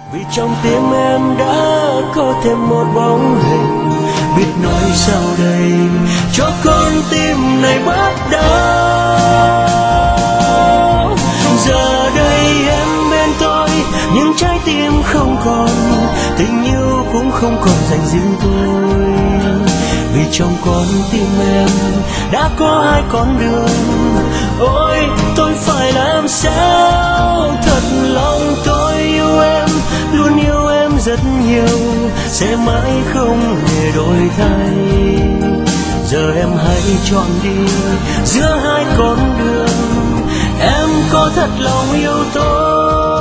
vì trong tim em đã có thêm một bóng hình, biết nói sao đây cho con tim này bớt đau. Giờ đây em bên tôi nhưng trái tim không còn, tình yêu cũng không còn dành riêng tôi, vì trong con tim em đã có hai con đường. Ôi tôi phải làm sao, thật lòng tôi yêu em, luôn yêu em rất nhiều, sẽ mãi không hề đổi thay. Giờ em hãy chọn đi giữa hai con đường, em có thật lòng yêu tôi